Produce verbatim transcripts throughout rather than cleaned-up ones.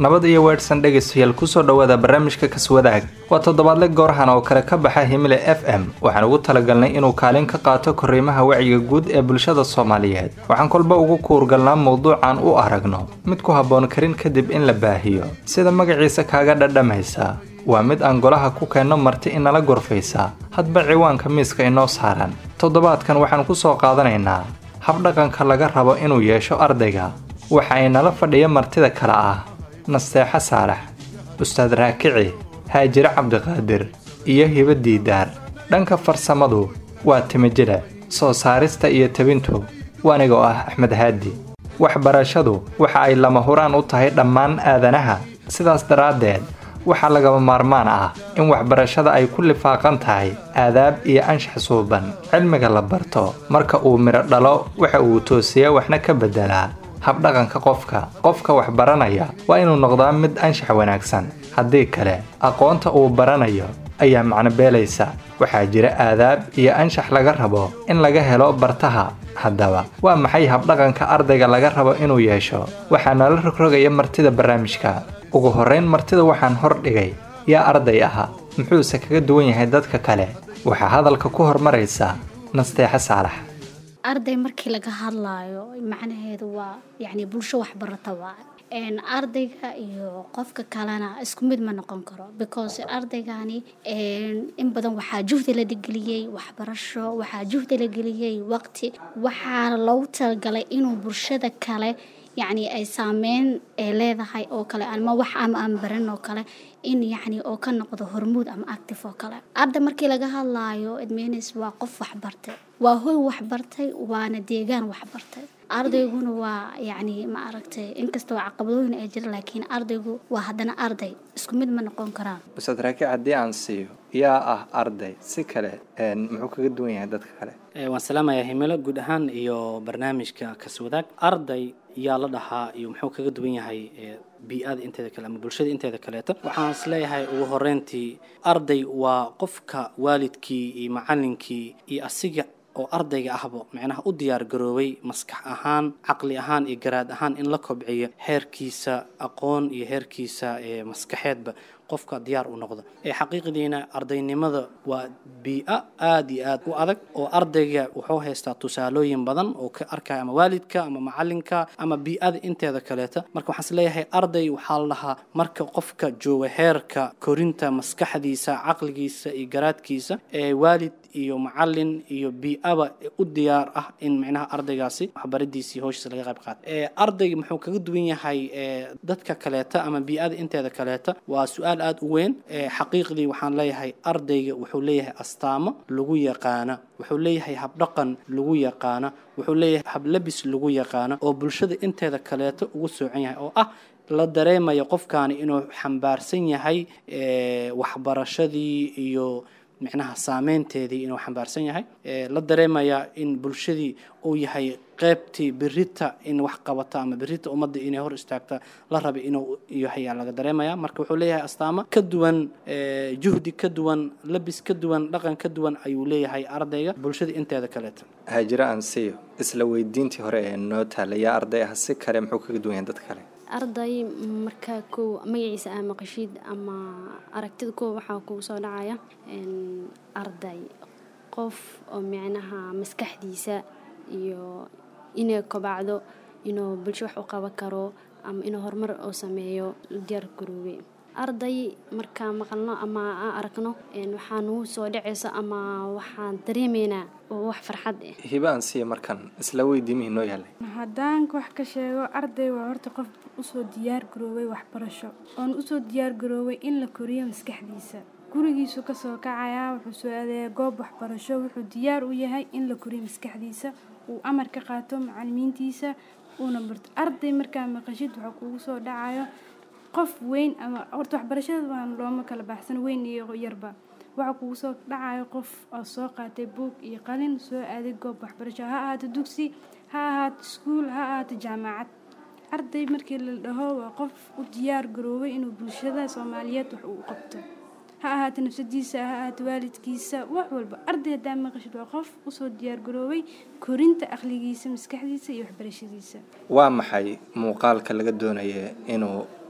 nabad iyo weersan dhegeystayaal ku soo dhawaada barnaamijka Kaswadaag waa toddobaadle goorhan oo kale ka baxa Himile F M waxaan ugu talagalnay inuu kaalin ka qaato koriimaha wacyiga guud ee bulshada Soomaaliyeed waxaan kolba ugu kuurgalnaa mowduucan u aragno mid ku haboon karin kadib in la baahiyo sida magaciisa kaaga dhadhamaysa waa mid aan golaha ku keenno marti in nala gorfaysa hadba ciwaanka miiska inoo saaran toddobaadkan waxaan ku soo qaadanaynaa hab dhaqanka laga rabo inuu yeesho ardayga waxa ay nala fadhiya martida kala ah nasteexa saalax ustaad raakici haajir cabdiqaadir iyo hiba diidaar dhanka farsamadu waa timajida soo saarista iyo tabintu waaniga oo ah axmed haadi waxbarashadu waxa ay lama huraan u tahay dhammaan aadanaha sidaas daraadeed waxa laga maarmaan ah in waxbarashada ay ku lifaaqan tahay aadaab iyo anshax suuban cilmiga la barto marka uu miro dhalo waxa uu toosiyaa waxna ka bedelaa hab dhaqanka qofka qofka wax baranaya waa inuu noqdaa mid anshax wanaagsan haddii kale aqoonta uu baranayo ayaa macno beelaysa waxaa jira aadaab iyo anshax laga rabo in laga helo bartaha haddaba waa maxay hab dhaqanka ardayga laga rabo inuu yeesho waxaa nala rogrogaya martida barnaamijka ugu horeyn martida waxaan hor dhigay yaa arday aha muxuuse kaga duwan yahay dadka kale waxaa hadalka ku hormaraysa nasteexa saalax arday markii laga hadlaayo macnaheedu waa yani bulsho wax barata waa een ardayga iyo qofka kalena isku mid ma noqon karo because ardaygani een in badan waxa juhdi la digliyay waxbarasho waxa juhdi la geliyay waqti waxa loo talagalay inuu bulshada kale يعني أي سامين leedahay oo kale ama wax ama aan baran oo kale in yani oo ka noqdo hormuud ama active oo kale arday markii laga hadlaayo admeenis waa qof wax bartay waa hooy wax bartay waana deegaan wax bartay ardayguna waa yani ma aragtay inkastoo caqabadooyin ay jiraan laakiin ardaygu waa hadana arday isku mid ma noqon karaan ustaad raakici hadii aan siiyo yaa ah arday si kale een muxuu kaga duwan yahay dadka kale ee waan salaamayaa Himilo guud ahaan iyo barnaamijka Kaswadaag arday yaa la dhahaa iyo muxuu kaga duwan yahay bi'ada inteeda kale ama bulshada inteeda kale waxaan isleeyahay ugu horeyntii arday waa qofka waalidkii iyo macallinkii iyo asiga oo ardayga ahbo macnaha u diyaar garoobay maskax ahaan aqli ahaan iyo garaad ahaan in la kobciyo heerkiisa aqoon iyo heerkiisa ee maskaxeedba qofka diyaar u noqdo ee xaqiiqdiina ardaynimada waa bi'a aad iyo aad u adag oo ardayga wuxuu haystaa tusaalooyin badan oo ka arkay ama waalidka ama macallinka ama bi'ada inteeda kale marka waxaan isleeyahay arday waxa la dhahaa marka qofka jooga heerka korinta maskaxdiisa aqligiisa iyo garaadkiisa ee waalid iyo macallin iyo bi'aba u diyaar ah in macnaha ardaygaasi waxbaradiisa hooshisa laga qayb qaato ee ardayga muxuu kaga duwan yahay ee dadka kale ama bi'ada inteeda kale waa su'aal aad u weyn ee xaqiiqdii waxaan leeyahay ardayga wuxuu leeyahay astaamo lagu yaqaana wuxuu leeyahay hab dhaqan lagu yaqaana wuxuu leeyahay hab labis lagu yaqaana oo bulshada inteeda kale ugu soocan yahay oo ah la dareemayo qofkaani inuu xambaarsan yahay ee waxbarashadii iyo macnaha saameynteedii inuu xambaarsan yahay ee la dareemaya in bulshadii uu yahay qaybtii birita in wax qabata ama birita ummadda inay hor istaagta la rabo inuu yahay laga dareemaya marka wuxuu leeyahay astaamo ka duwan ee juhdi ka duwan labis ka duwan dhaqan ka duwan ayuu leeyahay ardayga bulshada inteeda kale haajira aan siiyo isla weydiintii hore ee noo taalaya ardayga si kale muxuu kaga duwan yahay dadka kale arday marka ku magaciisa ama maqashid ama aragtida ku waxa ku soo dhacaya in arday qof oo macnaha maskaxdiisa iyo inay kobacdo inuu bulsho wax u qaban karo ama inuu horumar oo sameeyo diyaar garoobay arday marka maqalno ama aragno in waxaan uu soo dhacayso ama waxaan dareemeynaa oo wax farxad ah hibaan si markan isla weydiimay noo yahay hadaan wax ka sheego arday waa horta qof u soo diyaar garoobay waxbarasho oo u soo diyaar garoobay in la koriyo maskaxdiisa gurigiisu ka soo kacaya wuxuu soo aaday goob waxbarasho wuxuu diyaar u yahay in la koriyo maskaxdiisa uu amar ka qaato macallimiintiisa una barto arday marka maqashid waxa kugu soo dhacayo qof weyn ama horta waxbarashada waan looma kala baxsan weyn iyo yarba waxa kugu soo dhacayo qof oo soo qaatay buug iyo qalin soo aaday goob waxbarasho ha ahaato dugsi ha ahaato iskuul ha ahaato jaamacad arday markii la dhaho waa qof u diyaar garoobay inuu bulshada Soomaaliyeed wax u qabto ha ahaato nafsadiisa ha ahaato waalidkiisa wax walba arday hadaa maqashid waa qof u soo diyaar garoobay korinta aqligiisa maskaxdiisa iyo waxbarashadiisa waa maxay muuqaalka laga doonayo inuu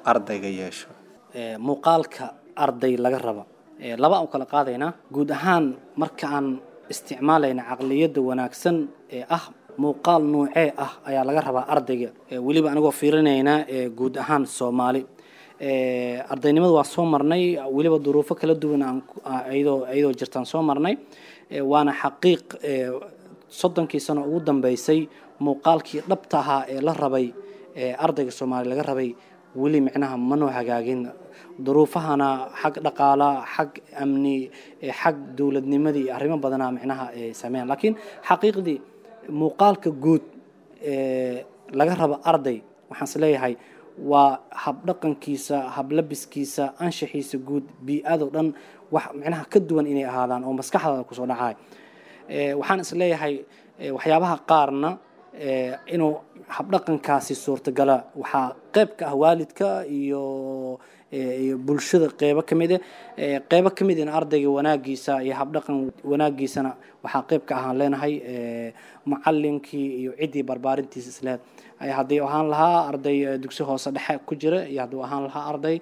ardayga yeesho muuqaalka arday laga raba laba aan kala qaadaynaa guud ahaan marka aan isticmaalayna caqliyadda wanaagsan ee ah muuqaal noocee ah ayaa laga rabaa ardayga weliba anigoo fiirinaynaa guud ahaan Soomaali ardaynimada waa soo marnay weliba duruufo kala duwan aan ayadoo ayadoo jirtaan soo marnay waana xaqiiq soddonkii sano ugu dambeysay muuqaalkii dhabta ahaa ee la rabay ardayga Soomaali laga rabay weli macnaha ma noo hagaagin duruufahana xag dhaqaala xag amni xag dawladnimadii arrimo badan macnaha ay sameeyaan laakiin xaqiiqdii muuqaalka guud ee laga rabo arday waxaan isleeyahay waa hab dhaqankiisa hab labiskiisa anshaxiisa guud bi'ado dhan wax macnaha ka duwan inay ahaadaan oo maskaxdaada ku soo dhacay ee waxaan isleeyahay waxyaabaha qaarna ee inuu hab dhaqankaasi suurtagala waxa qayb ka ah waalidka iyo iyo bulshada qayb ka mid ah qayb ka mid ah ardayga wanaagiisa iyo hab dhaqan wanaagiisana waxa qayb ka ahaan leenahay macallinkii iyo cidii barbaarintiisa isla ay hadii ahaan lahaa arday dugsi hoose dhexe ku jira iyo hadii ahaan lahaa arday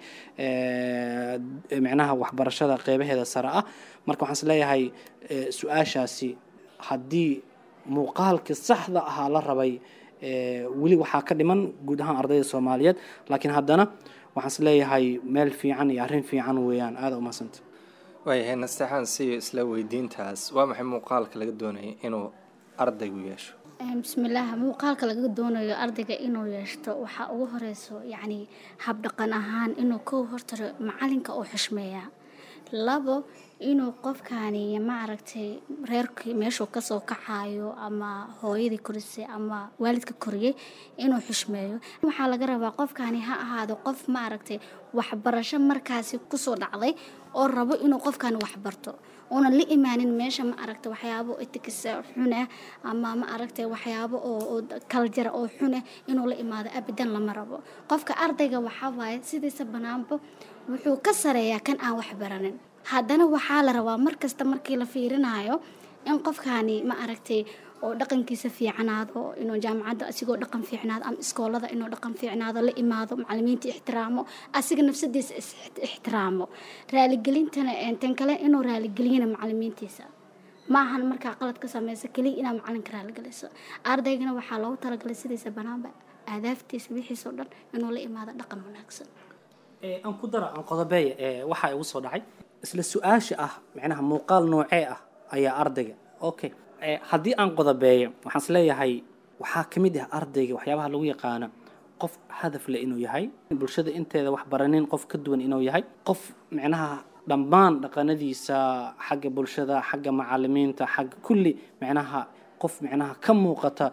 ee macnaha waxbarashada qaybaheeda sare ah marka waxaan isleeyahay su'aashaasi hadii muuqaalka saxda ah la rabay ee wali waxa ka dhiman guud ahaan ardayda Soomaaliyeed laakiin haddana waxaan isleeyahay meel fiican iyo arrin fiican weeyaan aad u maasanta waayahay nastaxan si isla weydiintaas waa maxay muuqaalka laga doonayo inuu ardaygu yeesho bismillaah muuqaalka laga doonayo ardayga inuu yeesho waxa ugu horeyso yani hab dhaqan ahaan inuu ka hortaro macalinka oo xushmeeya labo inuu qofkaani ma aragtay reerkii meesha ka soo kacayo ama hooyadii korisay ama waalidka koriyay inuu xushmeeyo waxa laga rabaa qofkaani ha ahaado qof ma aragtay waxbarasho markaasi ku soo dhacday oo rabo inuu qofkaani wax barto oo la imaanin meesha ma aragtay waxyaabo etikisa xun ah ama ma aragtay waxyaabo oo culture oo xun ah inuu la imaado abadan lama rabo qofka ardayga waxa waaye sidiisa banaanba wuxuu ka sareeyaa kan aan wax baranin haddana waxa la rabaa markasta markii la fiirinayo in qofkaani ma aragtay oo dhaqankiisa fiicanaado inuu jaamacadda asigoo dhaqan fiicnaado ama iskoolada inuu dhaqan fiicnaado la imaado macallimiinta ixtiraamo asiga nafsadiisa ixtiraamo raali gelintana intan kale inuu raali geliyana macallimiintiisa ma ahan marka qalad ka sameeysa kaliya inaa macalinka raali geliso ardaygana waxa loogu talagalay sidiisa banaanba aadaaftiisa wixiisa oo dhan inuu la imaado dhaqan wanaagsan ee aan ku dara aan qodobeey ee waxa igu soo dhacay isla su'aasha ah macnaha muuqaal noocee ah ayaa ardayga okay ee hadii aan qodobeeyo waxaan isleeyahay waxa kamid ah ardayga waxyaabaha lagu yaqaan qof hadaf leh inuu yahay bulshada inteeda wax baranin qof ka duwan inuu yahay qof macnaha dhammaan dhaqanadiisa xagga bulshada xagga macallimiinta xagga kulli macnaha qof macnaha ka muuqata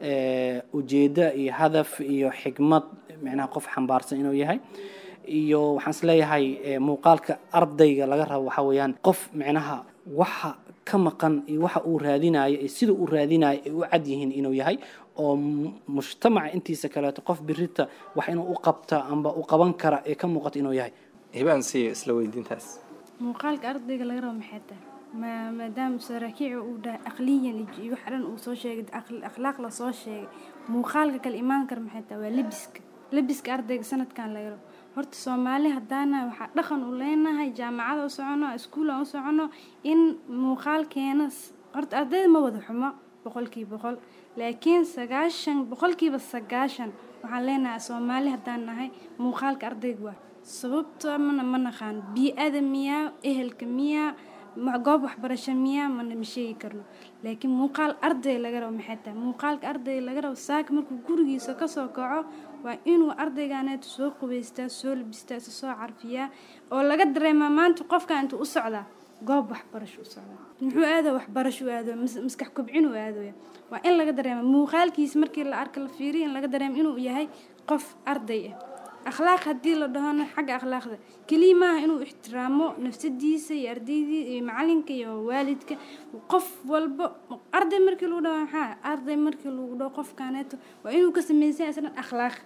ee ujeeda iyo hadaf iyo xigmad macnaha qof xambaarsan inuu yahay iyo waxaan isleeyahay muuqaalka ardayga laga rabo waxa weeyaan qof macnaha waxa ka maqan iyo waxa uu raadinayo ee sida uu raadinayo ee u cad yihiin inuu yahay oo mujtamaca intiisa kale qof birita wax inuu u qabta amba u qaban kara ee ka muuqato inuu yahay hibaan si isla weydiintaas muuqaalka ardayga laga rabo maxay tahay ma maadaama saraakiicu uu dhahay aqliyan iyo wax dhan uu soo sheegay akhlaaq la soo sheegay muuqaalka kale imaan kar maxay tahay waa labiska labiska ardayga sanadkan laga rabo horta Soomaali hadana waxa dhaqan u leenahay jaamacada u socono iskuul u socono in muuqaalkeena horta ardayda ma wada xumo boqolkiiba boqol laakiin sagaashan boqolkiiba sagaashan waxaan leenahay Soomaali hadaan nahay muuqaalka ardayga waa sababtoo mana ma naqaan bi'ada miya ehelka miya ma goob waxbarasho miya ma sheegi karno laakiin muuqaal arday laga rabo maxay tahay muuqaalka arday laga rabo saak markuu gurigiisa ka soo kaco waa inuu ardaygaana soo qubaystaa soo labistaa soo carfiyaa oo laga dareemo maanta qofka intuu u socdaa goob waxbarasho u socdaa muxuu aado waxbarasho aado maskax kobcin u aado waa in laga dareemo muuqaalkiisa markii la arko la fiiriyo in laga dareemo inuu yahay qof arday ah akhlaaq hadii la dhaho xagga akhlaaqda kaliya inuu ixtiraamo nafsadiisa iyo ardaydiisa iyo macalinka iyo waalidka qof walba arday markii lagu dhaho waxa arday markii lagu dhaho qofkaaneeto waa inuu ka sameeyay isna akhlaaq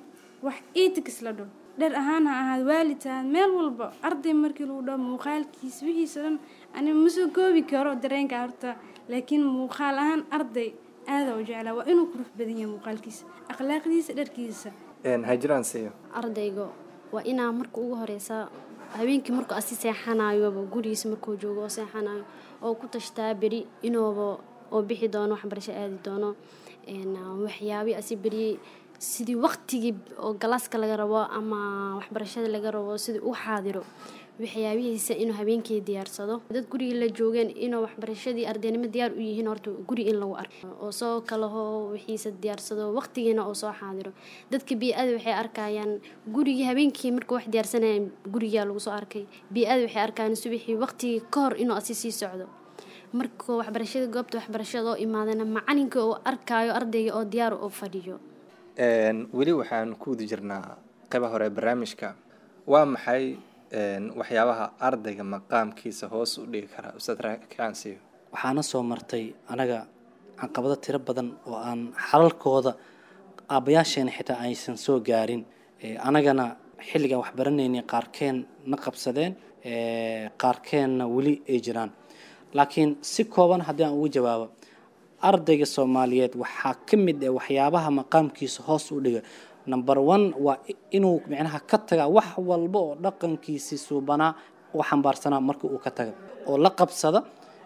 wax ethics la dhaho dhar ahaan ahaad waalidtaan meel walba arday markii lagu dhaho muuqaalkiisa wixiisa dhan ani ma soo koobi karo dareenka horta laakiin muuqaal ahaan arday aad u jecel waa inuu qurux badan yahay muuqaalkiisa akhlaaqdiisa dharkiisa een hajraan siyo ardaygo waa inaa marka ugu horeysa habeenkii markuu asi seexanayo gurigiisa markuu joogo oo seexanayo oo ku tashtaa beri inuuba oo bixi doono waxbarasho aadi doono een waxyaabi asi beri sidii waqtigii oo galaaska laga rabo ama waxbarashada laga rabo sidii u xaadiro waxyaabihiisa inuu habeenkii diyaarsado dad guriga la joogeen inuu waxbarashadii ardaynimo diyaar u yihiin horta guri in lagu arko oo soo kala hoo wixiisa diyaarsado waqtigiina oo soo xaadiro dadka bi'ada waxay arkayaan guriga habeenkii markuu wax diyaarsanayaan guriga lagu soo arkay bi'ada waxay arkayaan subaxii waqtigii ka hor inuu asi sii socdo marka waxbarashada goobta waxbarashada oo imaadana macalinka oo arkayo ardayga oo diyaar u fadhiyo een weli waxaan ku wadi jirnaa qaybaha hore barnaamijka waa maxay een waxyaabaha ardayga maqaamkiisa hoos u dhigi kara ustaad Raakaansiyo waxaana soo martay anaga caqabado tiro badan oo aan xalalkooda aabayaasheena xitaa aysan soo gaarin anagana xilligan wax baranaynay qaarkeen na qabsadeen qaarkeenna weli ay jiraan laakiin si kooban haddii aan ugu jawaabo ardayga Soomaaliyeed waxaa ka mid ah waxyaabaha maqaamkiisa hoos u dhiga number one waa inuu macnaha ka taga wax walba oo dhaqankiisa suubanaa oo xambaarsanaa marka uu ka taga oo la qabsada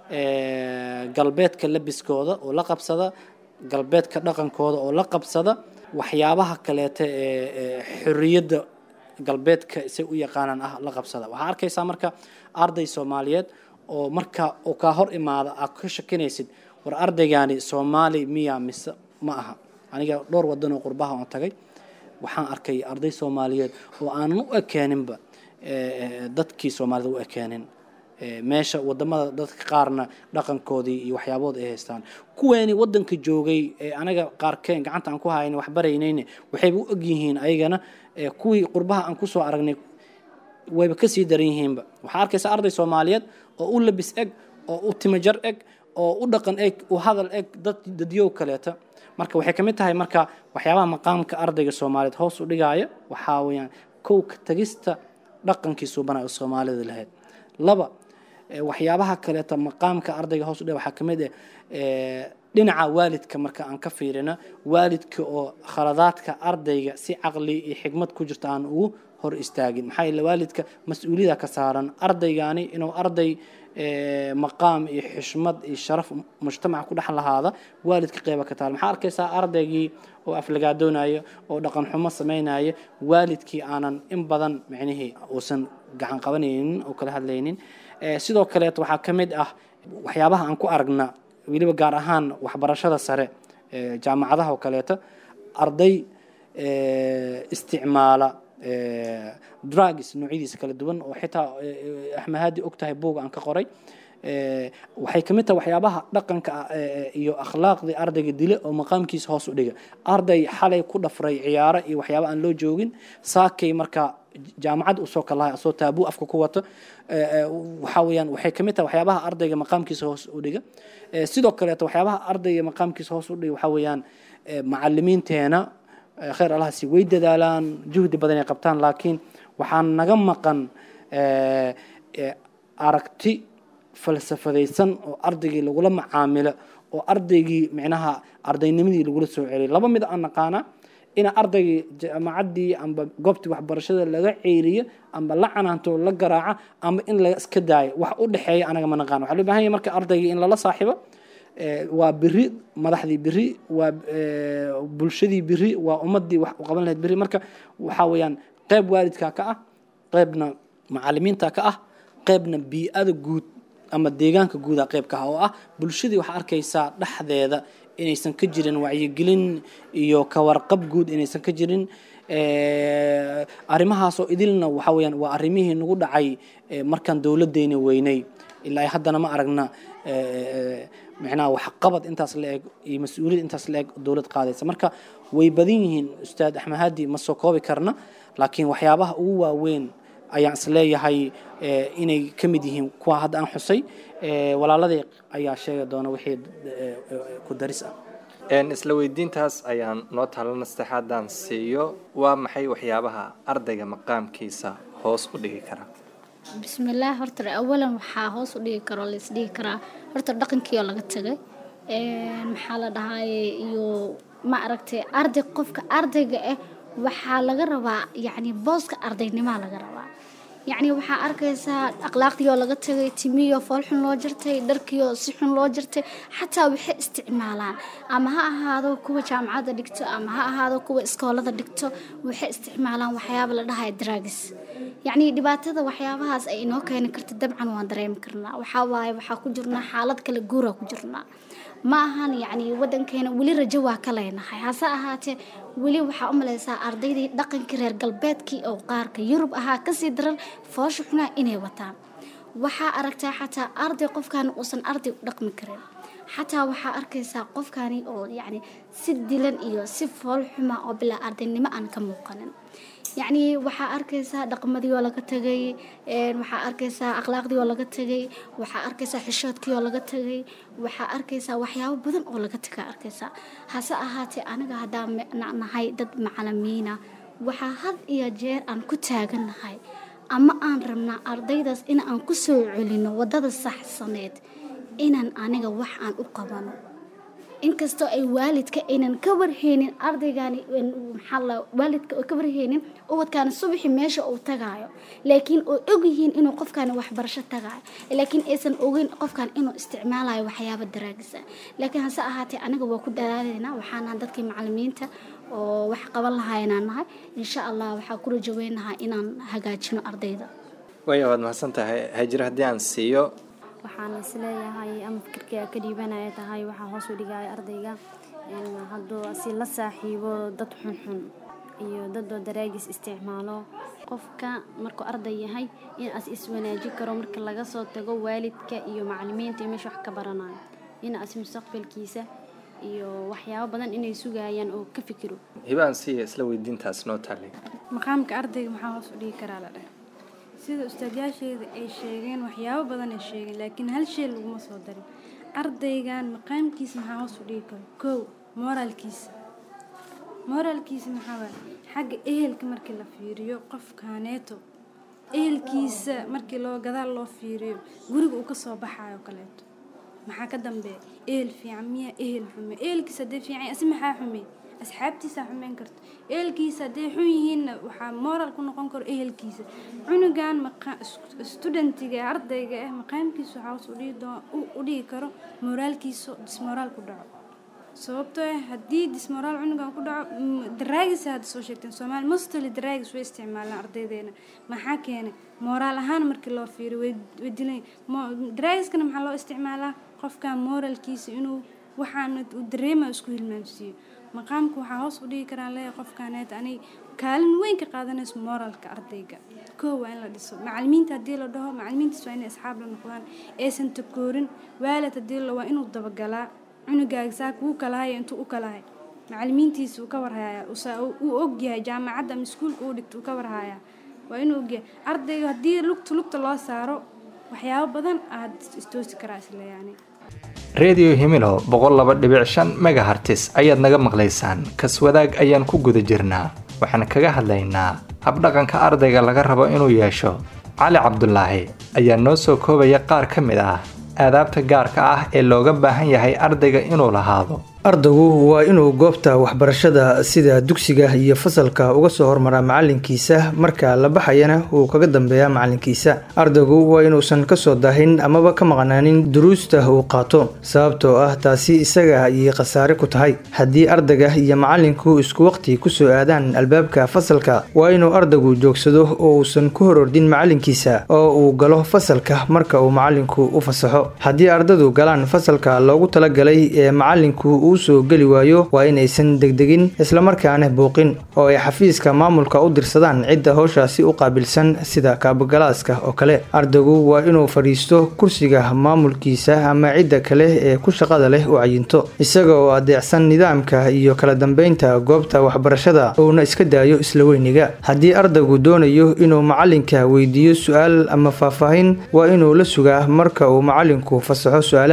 ee galbeedka labiskooda oo la qabsada galbeedka dhaqankooda oo la qabsada waxyaabaha kaleeta ee xurriyada galbeedka si u yaqaanaan ah la qabsada waxa arkaysaa marka arday Soomaaliyeed oo marka oo ka hor imaada aad ka shakinaysid war ardaygaani Soomaali miya mise ma aha aniga dhowr wadan oo qurbaha aan tagay waxaan arkay arday Soomaaliyeed oo aan u ekeeninba ee dadkii Soomaalida u ekeenin meesha wadamada dadka qaarna dhaqankoodii iyo waxyaabood ay haystaan kuweeni wadanka joogay ee anaga qaarkeen gacanta aan ku hayn wax baraynayna waxay u og yihiin ayagana kuwii qurbaha aan ku soo aragnay wayba ka sii daran yihiinba waxa arkaysaa arday Soomaaliyeed oo u labis eg oo u timajar eg oo u dhaqan eg u hadal eg dad dadyow kaleeta marka waxay kamid tahay marka waxyaabaha maqaamka ardayga Soomaaliyeed hoos u dhigaya waxa weeyaan kow ka tagista dhaqankiisa suubanaa oo Soomaalida lahayd laba waxyaabaha kaleeta maqaamka ardayga hoos u dhigaya waxa kamid ah dhinaca waalidka marka aan ka fiirino waalidka oo khaladaadka ardayga si aqli iyo xigmad ku jirta aan ugu hor istaagin maxay la waalidka mas'uuliyada ka saaran ardaygaani inuu arday ee maqaam iyo xishmad iyo sharaf mujtamac ku dhaxal lahaada waalidka qeyb ka taal maxaa arkaysaa ardaygii oo aflagaadoonaya oo dhaqan xumo sameynaya waalidkii aanan in badan macnaheedu uusan gacan qabanaynin oo kala hadlaynin ee sidoo kale waxa kamid ah waxyaabaha aan ku aragna waliba gaar ahaan waxbarashada sare ee jaamacadaha oo kaleeta arday ee isticmaala ee drugs noocyadiisa kala duwan oo xitaa ahmaadi ogtahay buug aan ka qoray ee waxay kamid tahay waxyaabaha dhaqanka iyo akhlaaqda ardayga dile oo maqaamkiisa hoos u dhiga arday xalay ku dhafray ciyaaro iyo waxyaabo aan loo joogin saakay marka jaamacad u soo kala soo taabuu afka ku wato waxa weeyaan waxay kamid tahay waxyaabaha ardayga maqaamkiisa hoos u dhiga sidoo kale waxyaabaha ardayga maqaamkiisa hoos u dhiga waxa weeyaan macallimiinteena خير الله سي ويد دالان جهد بدن يقبطان لكن waxaan naga maqan ee aragti falsafadaysan oo ardaygii lagu la macaamilo oo ardaygii macnaha ardaynimadii lagu soo celiyay laba mid aan naqaana in ardaygii jaamacadii amba goobtii waxbarashada laga ceeriyo amba la canaanto la garaaca amba in la iska daayo wax u dhaxeeyo anaga ma naqaan waxa loo baahan yahay marka ardaygii in la saaxiibo waa biri madaxdii biri waa bulshadii biri waa ummadii wax u qaban lahayd biri marka waxa weeyaan qayb waalidka ka ah qaybna macallimiinta ka ah qaybna bi'ada guud ama deegaanka guud ah qayb ka ah oo ah bulshadii waxa arkaysaa dhaxdeeda inaysan ka jirin wacyigelin iyo ka warqab guud inaysan ka jirin ee arimahaas oo idilna waxa weeyaan waa arimihii nagu dhacay markan dawladeena weynay ilaa haddana ma aragna ee macna wax qabad intaas la eeg iyo mas'uuliyad intaas la eeg dawlad qaadaysa marka way badan yihiin ustaad Axmed Hadi ma soo koobi karna laakiin waxyaabaha ugu waaweyn ayaan isleeyahay inay kamid yihiin kuwa hadda aan xusay walaaladii ayaa sheegay doona wixii ku daris ah een isla weydiintaas ayaan noo talana saxaadaan siiyo waa maxay waxyaabaha ardayga maqaamkiisa hoos u dhigi kara بسم الله horta awalan waxa hoos u dhigi karo la isdhigi kara horta dhaqankii laga tagay ee maxaa la dhahay iyo ma aragtay arday qofka ardayga ah waxaa laga rabaa yacni booska ardaynimo laga rabaa yacni waxaa arkaysaa akhlaaqdii laga tagay timiyo fool xun loo jirtay dharkiyo si xun loo jirtay xataa waxay isticmaalaan ama ha ahaado kuwa jaamacadda dhigto ama ha ahaado kuwa iskoolada dhigto waxay isticmaalaan waxyaabo la dhahay drugs yacni dhibaatada waxyaabahaas ay inoo keeni karto dabcan waan dareemi karnaa waxaa waaye waxaa ku jirnaa xaalad kala guura ku jirnaa ma ahan yacni wadankeena weli rajo waa ka leenahay hase ahaatee weli waxaa u malaysaa ardaydii dhaqankii reer galbeedkii oo qaarka yurub ahaa kasii daran foosha xunaa inay wataan waxaa aragtaa xataa arday qofkan uusan arday u dhaqmi karin xataa waxaa arkaysaa qofkani oo yacni si dilan iyo si fool xuma oo bilaa ardaynimo aan ka muuqanin yacni waxaa arkaysaa dhaqmadii oo laga tagay waxaa arkaysaa akhlaaqdii oo laga tagay waxaa arkaysaa xishoodkii oo laga tagay waxaa arkaysaa waxyaabo badan oo laga tagaa arkaysaa hase ahaatee aniga haddaan nahay dad macalimiina waxaa had iyo jeer aan ku taagannahay ama aan rabnaa ardaydaas in aan ku soo celino waddada saxsaneed inaan aniga wax aan u qabano inkastoo ay waalidka aynan ka warheynin ardaygani maxaa la waalidka oo ka warheynin ubadkaana subaxi meesha uu tagaayo laakiin oo og yihiin inuu qofkaani waxbarasho tagaayo laakiin aysan ogeyn qofkan inuu isticmaalayo waxyaabo daraagis ah laakiin hase ahaatee aniga waa ku dadaalaynaa waxaana dadkii macalimiinta oo wax qaban lahaynaan nahay insha allah waxaa ku rajaweynahay inaan hagaajino ardayda way waad mahadsan tahay Haajir haddii aan siiyo waxaan isleeyahay ama fikirkayga ka dhiibanaya tahay waxaa hoos u dhigaya ardayga hadduu si la saaxiibo dad xunxun iyo dad daraagis isticmaalo qofka markuu arday yahay in as iswanaajin karo marka laga soo tago waalidka iyo macalimiinta meesha wax ka baranayo in as mustaqbalkiisa iyo waxyaabo badan inay sugayaan oo ka fikiro hibaan siiya isla weydiintaas noo taalay maqaamka ardayga maxaa hoos u dhigi karaa la dhahay sida ustaadyaasheeda ay sheegeen waxyaabo badan ay sheegeen laakiin hal shay laguma soo darin ardaygan maqaamkiisa maxaa hoos u dhigi karo kow moraalkiisa moraalkiisa maxaa waaye xagga ehelka markii la fiiriyo qofkaaneeto ehelkiisa markii loo gadaal loo fiiriyo guriga uu ka soo baxayo kaleeto maxaa ka dambeeya ehel fiican miya ehel xume ehelkiisa haddii fiican asi maxaa xume asxaabtiisa xumeyn karto ehelkiisa haddii xun yihiinna waxaa moral ku noqon karo ehelkiisa cunugan studentiga ardayga ah maqaamkiisa waxaa hoos u dhigi karo moraalkiisa dismoraal ku dhaco sababtoo ah haddii dismoraal cunugan ku dhaco daraagis hadda soo sheegteen soomaali mostly daraagis way isticmaalaan ardaydeena maxaa keenay moraal ahaan markii loo fiiriyo way dilay daraagiskana maxaa loo isticmaalaa qofkan moralkiisa inuu waxaan uu dareemayo isku hilmaamsiiyo maqaamku waxaa hoos u dhigi karaa leeyahay qofkaaneed anay kaalin weyn ka qaadanayso moralka ardayga koo waa in la dhiso macalimiinta haddii la dhaho macalimiintiis waa inay asxaab la noqdaan aysan takoorin waalid haddii la waa inuu dabagalaa cunugaaga saa kuu kalahay intuu u kalahay macalimiintiisa uu ka warhayaa uu ogyahay jaamacadda ama iskuulka uu dhigto uu ka warhayaa waa inuu ogyahay ardayga haddii lugta lugta loo saaro waxyaabo badan aad istoosi karaa isleeyaani radio himilo boqol laba dhibic shan megahertz ayaad naga maqlaysaan kaswadaag ayaan ku guda jirnaa waxaan kaga hadlaynaa habdhaqanka ardayga laga rabo inuu yeesho cali cabdulaahi ayaa noo soo koobaya qaar ka mid ah aadaabta gaarka ah ee looga baahan yahay ardayga inuu lahaado ardaygu waa inuu goobta waxbarashada sida dugsiga iyo fasalka uga soo hormaraa macalinkiisa marka la baxayana uu kaga dambeeyaa macalinkiisa ardaygu waa inuusan kasoo daahin amaba ka maqnaanin duruusta uu qaato sababtoo ah taasi isaga ayay khasaare ku tahay haddii ardayga iyo macalinku isku waqti kusoo aadaan albaabka fasalka waa inuu ardaygu joogsado oo uusan ku horordin macalinkiisa oo uu galo fasalka marka uu macalinku u fasaxo haddii ardaydu galaan fasalka loogu talagalay ee macalinku soo gali waayo waa inaysan degdegin isla markaana buuqin oo ay xafiiska maamulka u dirsadaan cidda howshaasi u qaabilsan sida kaabagalaaska oo kale ardaygu waa inuu fadhiisto kursiga maamulkiisa ama cidda kale ee ku shaqada leh u cayinto isaga oo adeecsan nidaamka iyo kala dambeynta goobta waxbarashada uuna iska daayo isla weyniga haddii ardaygu doonayo inuu macalinka weydiiyo su-aal ama faahfaahin waa inuu la sugaa marka uu macalinku fasaxo su-aalaha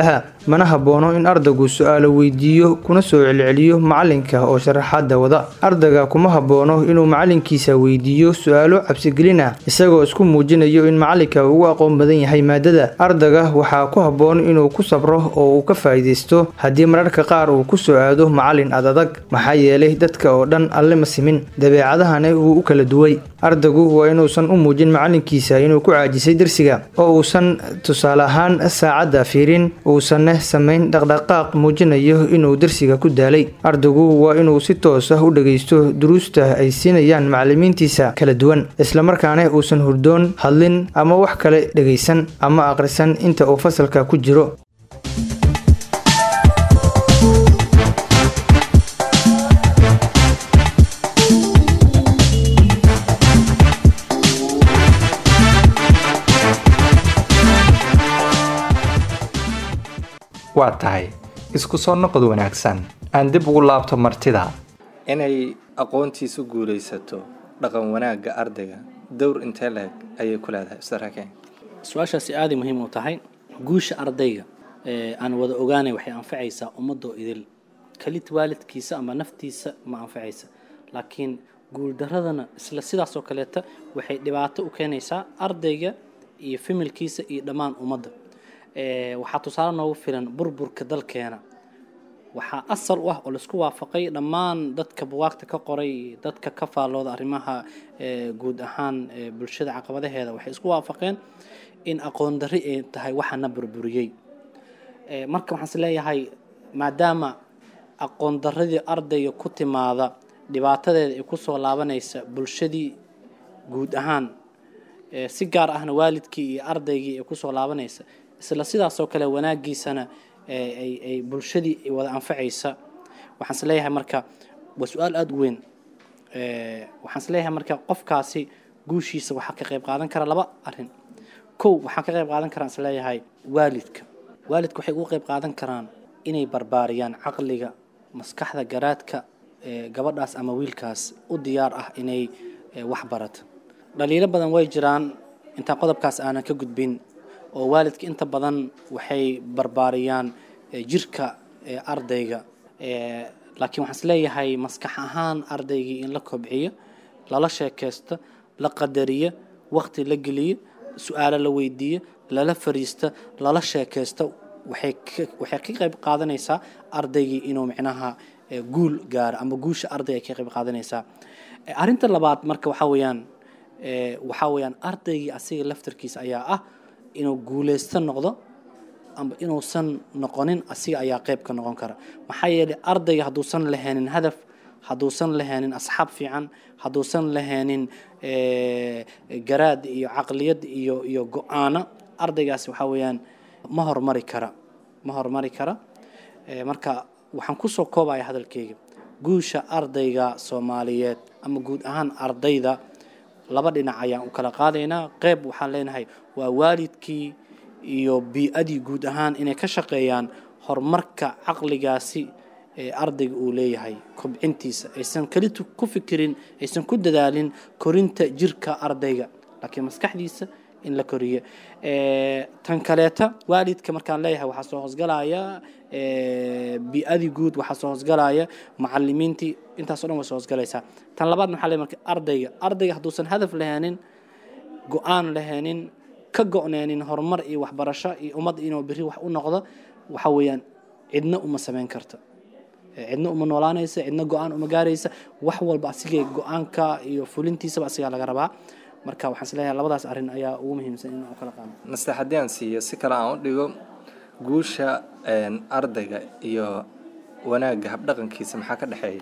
mana haboono in ardaygu su-aalo weydiiyo kuna soo celceliyo macalinka oo sharaxaada wada. ardayga kuma haboono inuu macalinkiisa weydiiyo su-aalo cabsigelin ah isagoo isku muujinayo in macalinka uu aqoon badan yahay maadada. ardayga waxaa ku haboon inuu ku sabro oo uu ka faa'iideysto haddii mararka qaar uu ku soo aado macalin adag, maxaa yeelay dadka oo dhan alle ma simin, dabeecadahana wuu u kala duway. ardaygu waa inuusan u muujin macalinkiisa inuu ku caajisay darsiga oo uusan tusaale ahaan saacadda fiirin, uusanna samayn dhaqdhaqaaq muujinayo inuu darsiga ku daalay. ardaygu waa inuu si toos ah u dhageysto duruusta ay siinayaan macalimiintiisa kala duwan, isla markaana uusan hurdoon, hadlin ama wax kale dhageysan ama akhrisan inta uu fasalka ku jiro. waa tahay isku soo noqod wanaagsan. aan dib ugu laabto martida inay aqoontiisu guulaysato dhaqan wanaagga ardayga dowr intee leeg ayay ku leedahay ustarakeen? su-aashaasi aad ay muhiim u tahay. guusha ardayga ee aan wada ogaanay waxay anfacaysaa ummadda idil, kalid waalidkiisa ama naftiisa ma anfacaysa, laakiin guul daradana isla sidaas oo kaleeta waxay dhibaato u keenaysaa ardayga iyo familkiisa iyo dhammaan ummadda. ee waxa tusaale noogu filan burburka dalkeena. waxaa asal u ah oo la isku waafaqay dhammaan dadka buwaagta ka qoray, dadka ka faalooda arrimaha guud ahaan bulshada caqabadaheeda, waxay isku waafaqeen in aqoon darri ay tahay waxana burburiyay. ee marka waxaan is leeyahay maadaama aqoon darradii ardayga ku timaada dhibaatadeeda ay ku soo laabanaysa bulshadii guud ahaan, ee si gaar ahna waalidkii iyo ardaygii ay ku soo laabanaysa, isla sidaas oo kale wanaagiisana ay ay bulshadii wada anfacaysa. waxaan is leeyahay marka waa su'aal aad u weyn. ee waxaan is leeyahay marka qofkaasi guushiisa waxa ka qayb qaadan kara laba arrin. kow, waxaan ka qayb qaadan karaa is leeyahay waalidka. waalidku waxay ugu qayb qaadan karaan inay barbaariyaan caqliga, maskaxda, garaadka ee gabadhaas ama wiilkaas u diyaar ah inay wax barato. dhaliilo badan way jiraan inta qodobkaas aanan ka gudbin oo waalidka inta badan waxay barbaariyaan jirka ardayga, ee laakiin waxaan is leeyahay maskax ahaan ardaygii in la kobciyo, lala sheekaysto, la qadariyo, waqti la geliyo, su'aalo la weydiiyo, lala fariisto, lala sheekaysto, waxay waxay ka qayb qaadanaysaa ardaygii inuu micnaha guul gaaro ama guusha ardayga ka qayb qaadanaysaa. arrinta labaad marka waxa weeyaan ee waxa weeyaan ardaygii asiga laftarkiisa ayaa ah inuu guuleysto noqdo ama inuusan noqonin asiga ayaa qayb ka noqon kara. maxaa yeelay ardayga hadduusan lahaanin hadaf, hadduusan lahaanin asxaab fiican, hadduusan lahaanin ee garaad iyo caqliyad iyo iyo go'aano, ardaygaasi waxa weeyaan ma hormari kara ma hormari kara ee marka waxaan ku soo koobaya hadalkayga guusha ardayga Soomaaliyeed ama guud ahaan ardayda laba dhinac ayaan u kala qaadaynaa. qayb waxaan leenahay waa waalidkii iyo bi'adii guud ahaan inay ka shaqeeyaan horumarka caqligaasi ee ardayga uu leeyahay, kobcintiisa, aysan kali ku fikirin, aysan ku dadaalin korinta jirka ardayga, laakiin maskaxdiisa in la koriyo. ee tan kaleeta waalidka markaan leeyahay waxa soo hoosgalaya ee bi'adii guud, waxa soo hoosgalaya macallimiintii, intaas oo dhan way soo hoosgalaysaa. tan labaad maxaa leeyahay marka ardayga ardayga hadduusan hadaf lahaanin, go'aan lahaanin, ka go'naanin horumar iyo waxbarasho iyo ummad inuu biri wax u noqdo, waxa weeyaan cidna uma sameyn karto, cidna uma noolaanaysa, cidna go'aan uma gaaraysa. wax walba asiga go'aanka iyo fulintiisa asiga laga rabaa. marka waxaan isleeyahay labadaas arrin ayaa ugu muhiimsan in aan kala qaadno. nasta haddii aan siiyo si kale aan u dhigo guusha ardayga iyo wanaagga habdhaqankiisa maxaa ka dhaxeeya?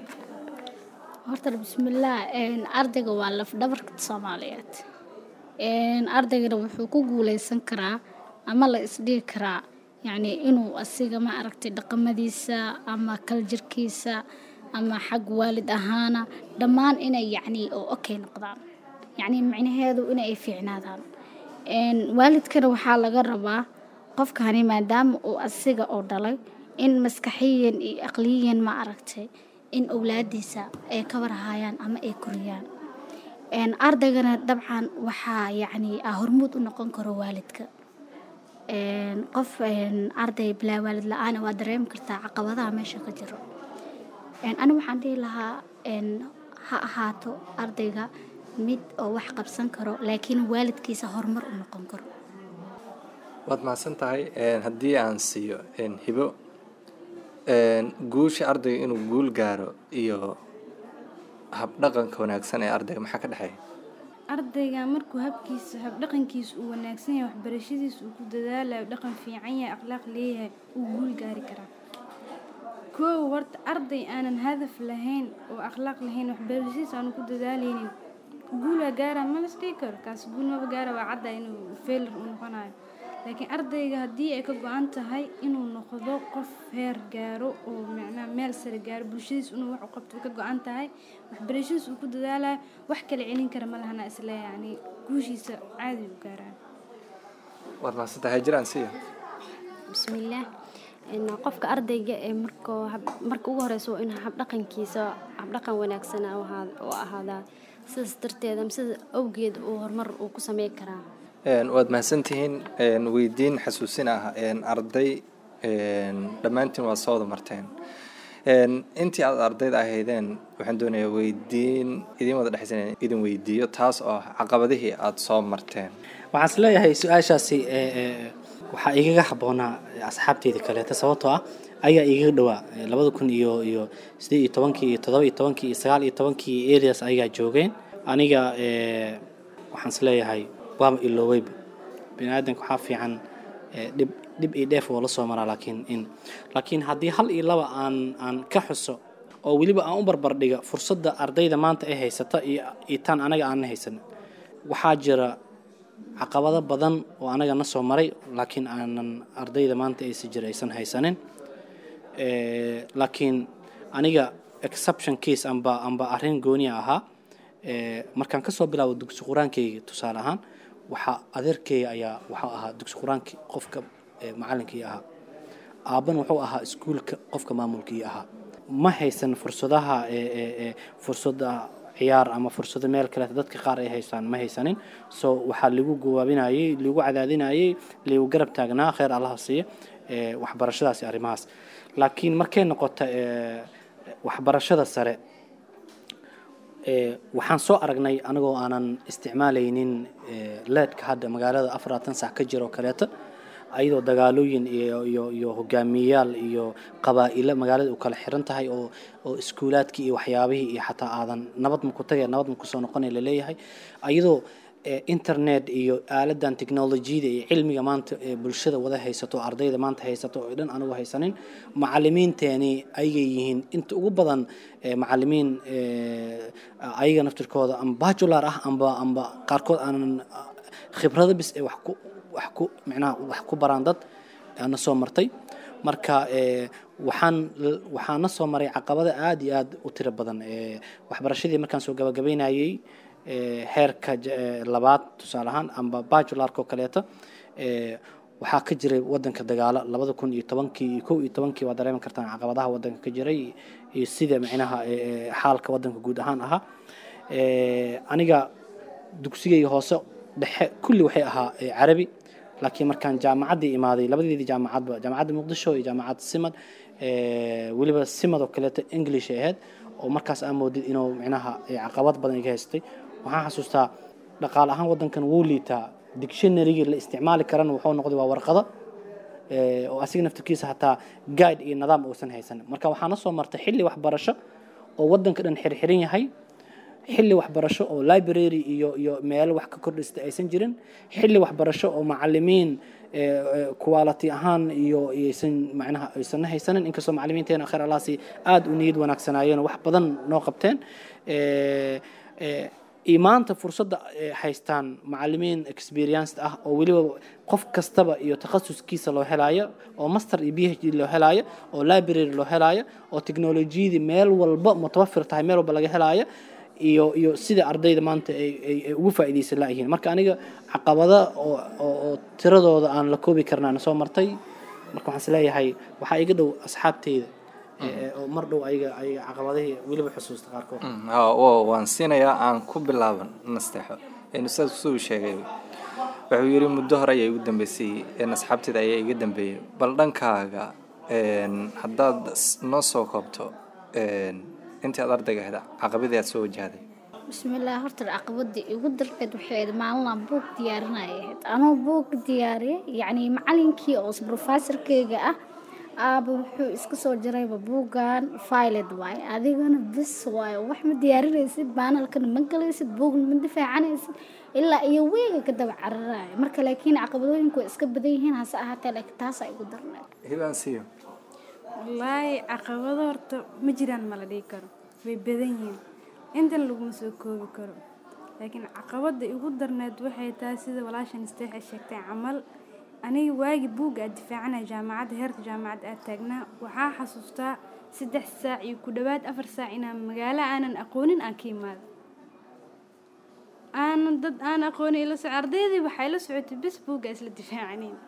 horta bismillaah ardayga waa laf dhabarka Soomaaliyeed. ardaygana wuxuu ku guuleysan karaa ama la isdhihi karaa yani inuu asiga ma aragtay dhaqamadiisa ama kaljarkiisa ama xag waalid ahaana dhammaan inay yani oo okay noqdaan, يعني معناheedu inay fiicnaadaan. een waalidkana waxa laga rabaa qofkani maadaama uu asiga oo dhalay in maskaxiyan iyo aqliyan ma aragtay in awlaadiisa ay ka warhayaan ama ay koriyaan. een ardaygana dabcan waxa yani hormuud u noqon karo waalidka. een qof een arday bilaa waalid la-aan waa dareemi kartaa caqabadaha meesha ka jiro. een aniga waxaan dhihi lahaa een ha ahaato ardayga mid oo wax qabsan karo laakiin waalidkiisa horumar u noqon karo. waad mahadsan tahay. een haddii aan siiyo een hibo een guusha ardayga inuu guul gaaro iyo habdhaqanka wanaagsan ee ardayga maxaa ka dhexeeya? ardayga markuu habkiisa habdhaqankiisa uu wanaagsan yahay waxbarashadiisa uu ku dadaalayo dhaqan fiican yahay akhlaaq leeyahay uu guul gaari karaa. koow horta arday aanan hadaf lahayn oo akhlaaq lahayn waxbarashadiisa aanu ku dadaalaynin guula gaara ma la isdhihi karo kaas guul maba gaara waa cadda inuu failure u noqonayo. laakiin ardayga haddii ay ka go-an tahay inuu noqdo qof heer gaaro oo macnaha meel sare gaaro bulshadiisa inuu wax u qabto ka go-an tahay waxbarashadiisa uu ku dadaalayo wax kale celin kara ma lahana isla yacni guushiisa caadi u gaaraan. waad mahadsan tahay. jiraan siiyo. bismillaah in qofka ardayga ee marka marka ugu horeyso in habdhaqankiisa habdhaqan wanaagsan oo ahaad oo ahaada sidaas darteeda sida awgeed uu horumar uu ku sameyn karaa. een waad mahadsantihiin. een weydiin xasuusin ah een arday een dhammaantiin waa soo wada marteen. een intii aad ardayda ahaydeen waxaan doonayaa weydiin idin wada dhexaysan idin weydiiyo taas oo caqabadihii aad soo marteen. waxaan is leeyahay su-aashaasi ee waxaa igaga habboonaa asxaabteyda kaleeta sababtoo ah ayaa igaga dhawaa labada kun iyo iyo siddeed iyo tobankii iyo toddoba iyo tobankii iyo sagaal iyo tobankii areas ayagaa joogeen. aniga ee waxaan is leeyahay waaba ilooweyba biniaadanka waxaa fiican dhib dhib iyo dheef oo la soo maraa laakiin in laakiin haddii hal iyo laba aan aan ka xuso oo weliba aan u barbar dhiga fursadda ardayda maanta ay haysata iyo iyo tan anaga aan haysan waxaa jira caqabado badan oo anaga na soo maray laakiin aanan ardayda maanta aysan jira aysan haysanin. ee laakiin aniga exception case amba amba arrin gooni ahaa ee markaan ka soo bilaabo dugsi quraankayga tusaale ahaan waxa adeerkay ayaa waxa ahaa dugsi quraanki qofka macallinkii ahaa aaban wuxuu ahaa iskuulka qofka maamulkii ahaa ma haysan fursadaha ee fursada ciyaar ama fursado meel kale dadka qaar ay haystaan ma haysanin soo waxa lagu gowaabinayay lagu cadaadinayay lagu garab taagnaa khayr Allah siiyo ee waxbarashadaasi arrimahaas laakiin markay noqoto ee waxbarashada sare ee waxaan soo aragnay anagoo aanan isticmaalaynin leedka hadda magaalada afartan sac ka jiro kaleeto ayadoo dagaalooyin iyo iyo iyo hogaamiyayaal iyo qabaa'ilo magaalada u kala xiran tahay oo oo iskuulaadkii iyo waxyaabihii iyo xataa aadan nabad ma ku tagay nabad ma ku soo noqonay la leeyahay ayadoo internet iyo aaladan technology-da iyo cilmiga maanta ee bulshada wada haysato ardayda maanta haysato oo dhan anagu haysanin macallimiinteeni ayaga yihiin inta ugu badan macallimiin ayaga naftirkooda am bachelor ah amba amba qaarkood aan khibrado bis ee wax ku wax ku macnaha wax ku baraan dad ana soo martay marka ee waxaan waxaan soo maray caqabado aad iyo aad u tiro badan ee waxbarashadii markaan soo gabagabeynayay ee heerka labaad tusaale ahaan amba bachelorka kaleeto ee waxaa ka jiray wadanka dagaalo labada kun iyo tobankii iyo kow iyo tobankii waa dareeman kartaan caqabadaha wadanka ka jiray iyo sida macnaha ee xaalka wadanka guud ahaan aha ee aniga dugsiga hoose dhexe kulli waxay ahaa carabi laakiin markaan jaamacadii imaaday labadeedii jaamacadba jaamacadda muqdisho iyo jaamacadda simad ee waliba simad oo kaleeto english ahayd oo markaas aan moodid inuu macnaha caqabad badan iga haystay waxaan xasuustaa dhaqaale ahaan wadankan wuu liitaa dictionary-ga la isticmaali karana wuxuu noqday waa warqado ee oo asiga naftirkiisa hataa guide iyo nidaam uusan haysan marka waxaan soo martay xilli waxbarasho oo wadanka dhan xirxiran yahay xilli waxbarasho oo library iyo iyo meel wax ka kordhista aysan jirin xilli waxbarasho oo macallimiin ee quality ahaan iyo aysan macnaha aysan haysanin inkastoo macallimiinteena khayr Allah si aad u niyad wanaagsanayeen wax badan noo qabteen ee ee iimaanta fursadda haystaan macallimiin experienced ah oo waliba qof kastaba iyo takhasuskiisa loo helayo oo master iyo PhD loo helayo oo library loo helayo oo technology-da meel walba mutawafir tahay meel walba laga helayo iyo iyo sida ardayda maanta ay ay ugu faa'iideysan laayihiin marka aniga caqabada oo oo tiradooda aan la koobi karnaa soo martay marka waxaan leeyahay waxa iga dhow asxaabteyda oo mar dhow ayaga ay caqabadaha waliba xusuusta qaarkood oo waan siinayaa aan ku bilaaban nasteexo in isagu soo sheegay wuxuu yiri muddo hore ayay ugu dambeysay in asxaabtida ayay iga dambeeyay bal dhankaaga een haddaad noo soo koobto een intii aad ardayga ahayd caqabadii aad soo wajahday bismillaah horta caqabadii igu darteed waxay maalin buug diyaarinayay anoo buug diyaariyay yacni macallinkii oo professorkayga ah aaba wuxuu iska soo jiray buugan filed waay adigana bis waay wax ma diyaarinaysid baanalkan ma galaysid buug ma difaacanaysid ilaa iyo weega ka daba cararaay marka laakiin caqabadooyinku iska badan yihiin hase ahaatee laakiin taas ay ugu darnay hibaan siiyo wallaahi caqabado horta ma jiraan ma la dhihi karo way badan yihiin intan laguma soo koobi karo laakiin caqabada igu darneed waxay tahay sida walaashan isteexay sheegtay camal aniga waagi buug aad difaacanay jaamacadda heerka jaamacadda aad taagnaa waxaa xasuustaa saddex saac iyo ku dhawaad afar saac inaan magaalo aanan aqoonin aan ka imaado aanan dad aan aqoonin ila soco ardaydii waxay la socotay bis buugga isla difaacaneen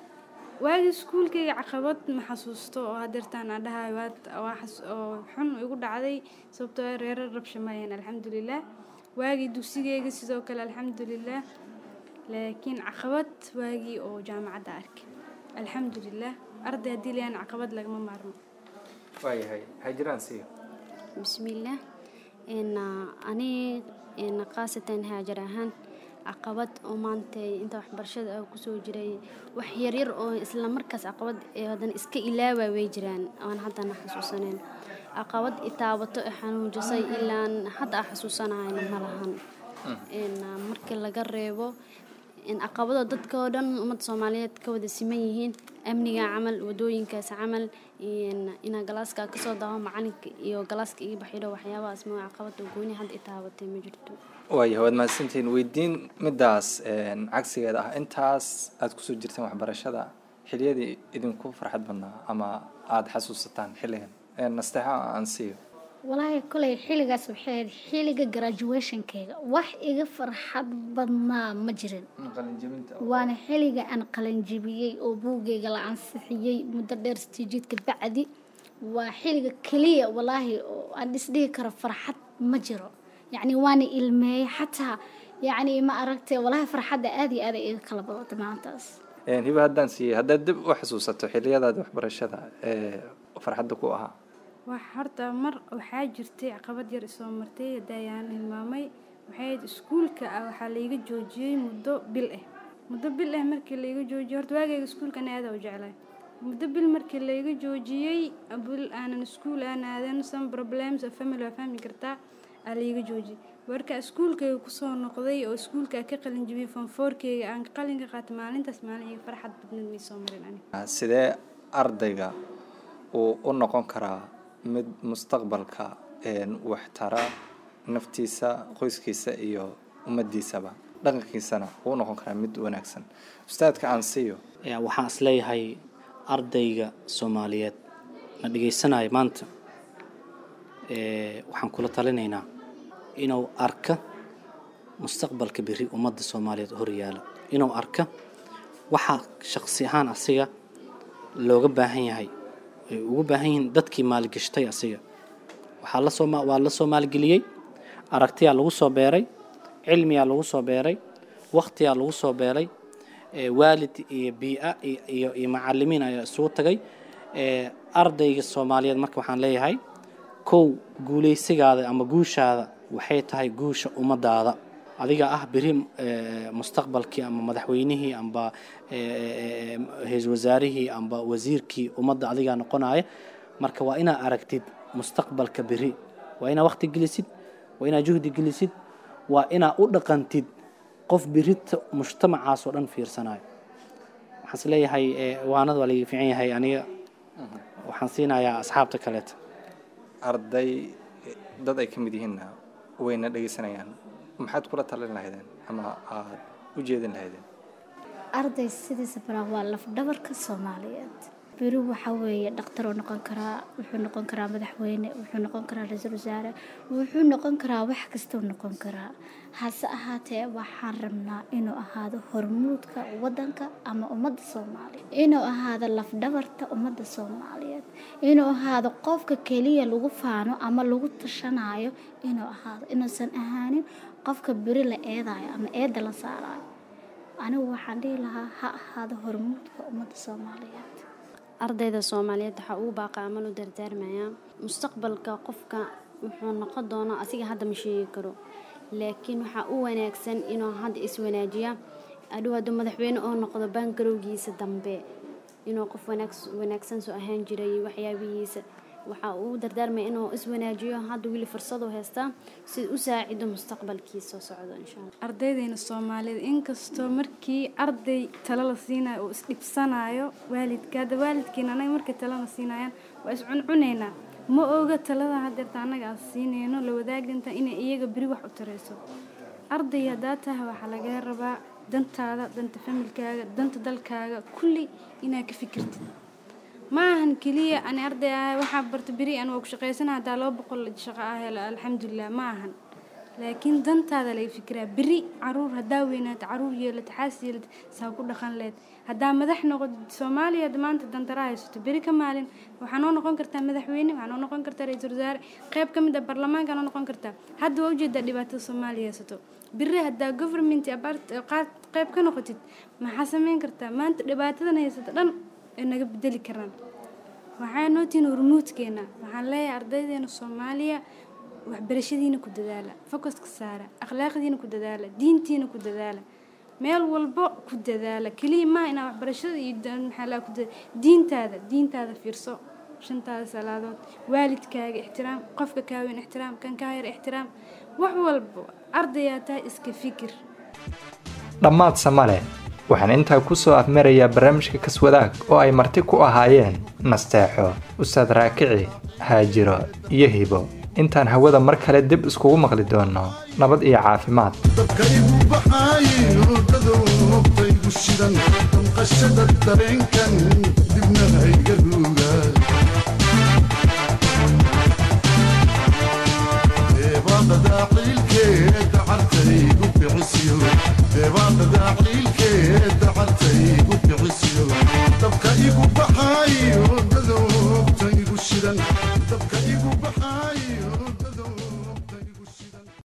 waagi iskuulkayga caqabad ma xasuusto oo hadeertaan aan dhahayo waa oo xun igu dhacday sababtoo reerar rabsho maayeen alxamdulilah waagii dugsigayga sidoo kale alxamdulilah laakiin caqabad waagii oo jaamacadda arkay alxamdulilah arday haddii layaan caqabad lagama maarmo waayahay hajiraan siiyo bismillaah in ani in qaasatan haajar ahaan caqabad oo maanta inta waxbarashada ah ku soo jiray wax yar yar oo isla markaas caqabad ee hadan iska ilaaway way jiraan aan hadda xasuusaneen caqabad itaabato xanuunjisay ilaan hadda xasuusanahay ma lahan in markii laga reebo in caqabado dadka oo dhan umad Soomaaliyeed ka wada siman yihiin amniga camal wadooyinkaas camal in ina galaaska ka soo daawo macalinka iyo galaaska iyo baxiro waxyaabahaas ma caqabad gooni had itaabatay ma jirto waayo waad mahadsantiin weydiin midaas een cagsigeeda ah intaas aad ku soo jirteen waxbarashada xiliyadii idinku farxad badnaa ama aad xasuusataan xilligan een nasteexa aan siiyo walaahi kulay xilligaas waxay xilliga graduation-kayga wax iga farxad badnaa ma jirin waana xilliga aan qalin jabiyay oo buugayga la ansixiyay muddo dheer stiijidka bacdi waa xilliga kaliya walaahi oo aan isdhihi karo farxad ma jiro yacni waana ilmeey xataa yacni ma aragtay walaahi farxadda aad iyo aad iga kala badatay maantaas een hiba haddaan siiyay haddaad dib u xasuusato xilliyadaada waxbarashada ee farxadda ku ahaa wax horta mar waxaa jirtay caqabad yar soo martay dayaan hilmaamay waxay iskuulka waxa la iga joojiyay muddo bil ah muddo bil ah markii la iga joojiyay horta waagayga iskuulka aad u jeclay muddo bil markii la iga joojiyay abul aanan iskuul aan aadan some problems of family of family karta la iga joojiyay warka iskuulka ku soo noqday oo iskuulka ka qalin jabiyay form four-kayga aan qalin ka qaatay maalintaas maalin iyo farxad badneed mi soo marin ani sidee ardayga uu u noqon karaa mid mustaqbalka een wax tara naftiisa qoyskiisa iyo ummadiisaba dhaqankiisana uu noqon karaa mid wanaagsan ustaadka aan siiyo yaa waxaan isleeyahay ardayga Soomaaliyeed ma dhageysanay maanta ee waxaan kula talinaynaa inuu arka mustaqbalka biri ummadda Soomaaliyeed hor yaala inuu arka waxa shakhsi ahaan asiga looga baahan yahay ay ugu baahan yihiin dadkii maalgashtay asiga waxa la soo waa la soo maalgeliyay aragtiya lagu soo beeray cilmiya lagu soo beeray waqtiya lagu soo beeray ee waalid iyo bi'a iyo iyo macallimiin ayaa soo tagay ee ardayga Soomaaliyeed marka waxaan leeyahay kow guuleysigaada ama guushaada waxay tahay guusha ummadaada adiga ah biri mustaqbalkii ama madaxweynihii amba hay'ad wasaarihii amba wasiirkii ummadda adiga noqonaya marka waa ina aragtid mustaqbalka biri waa ina waqti gelisid waa ina juhdi gelisid waa ina u dhaqantid qof birita mujtamacaas oo dhan fiirsanayo waxaan isleeyahay waanad wali fiican yahay aniga waxaan siinayaa asxaabta kale arday dad ay kamid yihiin wayna dhageysanayaan maxaad kula talin lahaydeen ama aad u jeedin lahaydeen arday sidiisa bara waa laf dhabarka Soomaaliyeed bari waxa weeye dhaqtar oo noqon karaa wuxuu noqon karaa madaxweyne wuxuu noqon karaa ra'iisul wasaare wuxuu noqon karaa wax kasta oo noqon karaa hase ahaatee waxaan rabnaa inuu ahaado hormuudka wadanka ama ummadda Soomaaliyeed inuu ahaado laf dhabarta ummadda Soomaaliyeed inuu ahaado qofka kaliya lagu faano ama lagu tashanayo inuu ahaado inuusan ahaanin qofka bari la eedayo ama eeda la saarayo anigu waxaan dhihi lahaa ha ahaado hormuudka ummadda Soomaaliyeed. ardayda Soomaaliyeed waxa uu baaqa amal u dardaarmaya mustaqbalka qofka wuxuu noqon doonaa asiga hadda ma sheegi karo laakiin waxa uu wanaagsan inuu hadda is wanaajiya aduu hadda madaxweyne oo noqdo bangarowgiisa dambe inuu qof wanaagsan soo ahaan jiray waxyaabihiisa waxa uu dardaarmay inuu is wanaajiyo hadda wili fursad u haysta si uu saacido mustaqbalkiisa soo socdo insha Allah. ardaydeena Soomaaliyeed inkastoo markii arday talo la siinayo oo is dhibsanayo waalidka hada waalidkiina anaga markii talo la siinaayaan waa is cuncuneena ma oga talada hadeerta anaga aan siinayno la wadaaganta in iyaga bari wax u tareyso arday hadaa tahay waxa laga rabaa dantaada danta familkaaga danta dalkaaga kulli inaa ka fikirtid ma ahan kaliya aan arday ah waxa barta bari aan ugu shaqeysanahay hadaa laba boqol shaqo ah alxamdulillah ma ahan laakiin dantaada la fikiraa bari caruur hadaa weynaad caruur yeelad xaasiil saa ku dhaqan leed hadaa madax noqdo Soomaaliya maanta dantara haysto bari ka maalin waxa noo noqon kartaa madaxweyne waxa noo noqon kartaa ra'iisul wasaare qayb kamid ah baarlamaanka noo noqon kartaa hadda waa ujeeda dhibaatada Soomaaliya haysto bari hadaa government abart qayb ka noqotid maxaa sameyn kartaa maanta dhibaatadan haysto dhan inaga bedeli karaan waxaan nootiin hormuudkeena waxaan leeyahay ardaydeena Soomaaliya waxbarashadiina ku dadaala focuska saara akhlaaqdiina ku dadaala diintiina ku dadaala meel walba ku dadaala kaliya ma ina waxbarashada iyo maxaa la ku diintaada diintaada fiirso shantaada salaadood waalidkaaga ixtiraam qofka ka weyn ixtiraam kan ka yar ixtiraam wax walba ardayda iska fikir dhammaad samale waxaan intaa ku soo afmarayaa barnaamijka kaswadaag oo ay marti ku ahaayeen nasteexo ustaad raakici haajiro iyo hibo intaan hawada mar kale dib iskugu maqli doono nabad iyo caafimaad dabkaygu baxaayo dadowtaygu shidan qashada dareenkan dibna hayga ruuga deebaaqada ciilkeeda cartaygu bixisiyo deebaaqada ciilkeeda cartaygu bixisiyo dabkaygu baxaayo dadowtaygu shidan